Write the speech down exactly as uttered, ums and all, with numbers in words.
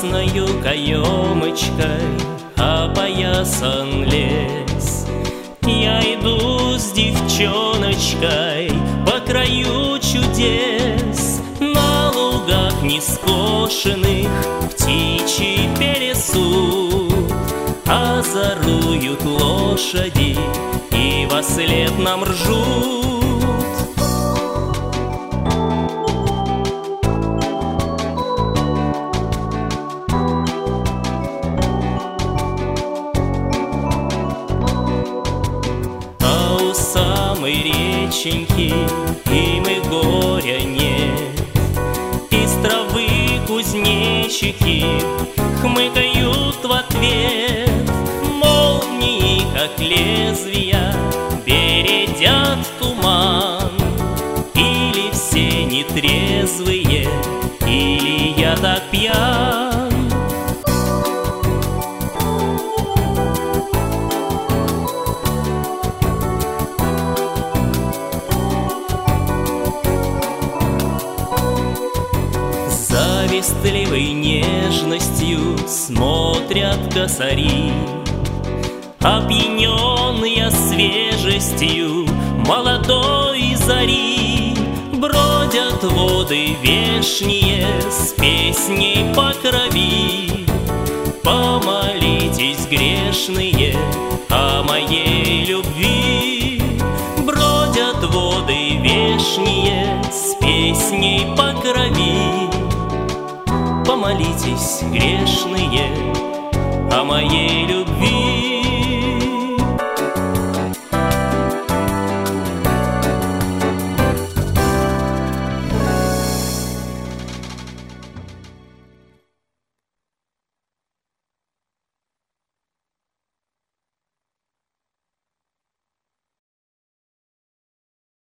красною каемочкой опоясан лес. Я иду с девчоночкой по краю чудес. На лугах нескошенных птичьи пересут, озоруют лошади и вослед нам ржут. А у самой реченьки им и горя нет. Из травы кузнечики хмыкают в ответ. Молнии, как лезвия, бередят туман. Или все нетрезвые, или я так пьян. Завистливой нежностью смотрят косари, опьяненные свежестью молодой зари. Бродят воды вешние с песней по крови. Помолитесь, грешные, о моей любви. Бродят воды вешние с песней по крови. Помолитесь, грешные, о моей